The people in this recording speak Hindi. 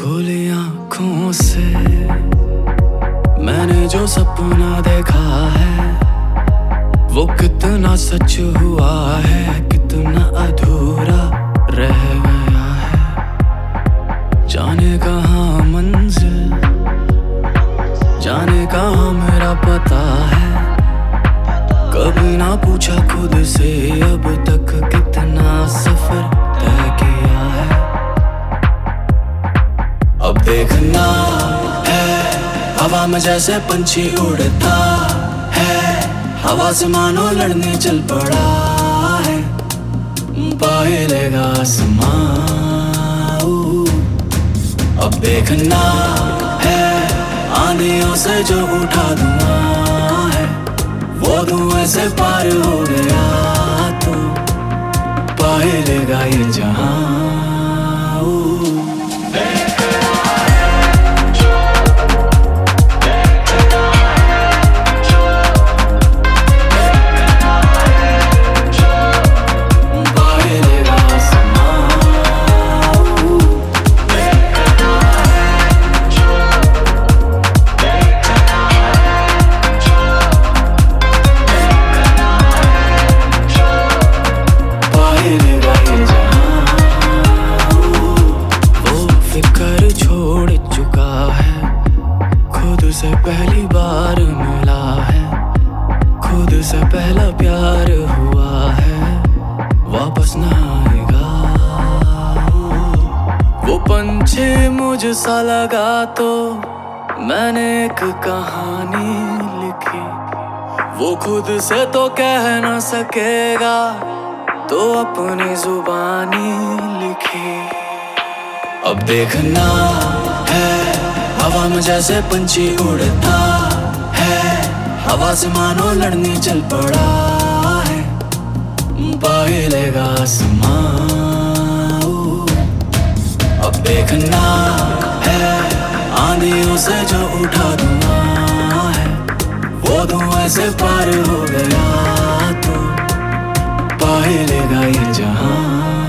खुली आँखों से मैंने जो सपना देखा है वो कितना सच हुआ है, कितना अधूरा रह गया है। जाने कहाँ मंजिल, जाने कहाँ मेरा पता है। कभी ना पूछा खुद से अब तक कितना सफर तय किया है। अब देखना है हवा में जैसे पंछी उड़ता है, हवा से मानो लड़ने चल पड़ा है, पाए लेगा आसमां। अब देखना है आंधियों से जो उठा धुआं है, वो धुएं से पार हो गया तो पाए लेगा ये जहां। छोड़ चुका है, खुद से पहली बार मिला है, खुद से पहला प्यार हुआ है, वापस ना आएगा। वो पंछी मुझसा लगा तो मैंने एक कहानी लिखी, वो खुद से तो कह न सकेगा तो अपनी जुबानी लिखी। अब देखना है हवा में जैसे पंछी उड़ता है, हवा से मानो लड़ने चल पड़ा है, पाए लेगा आसमां। अब देखना है आंधियों से जो उठा धुआं है, वो धुएं से पार हो गया तो पाए लेगा ये जहां।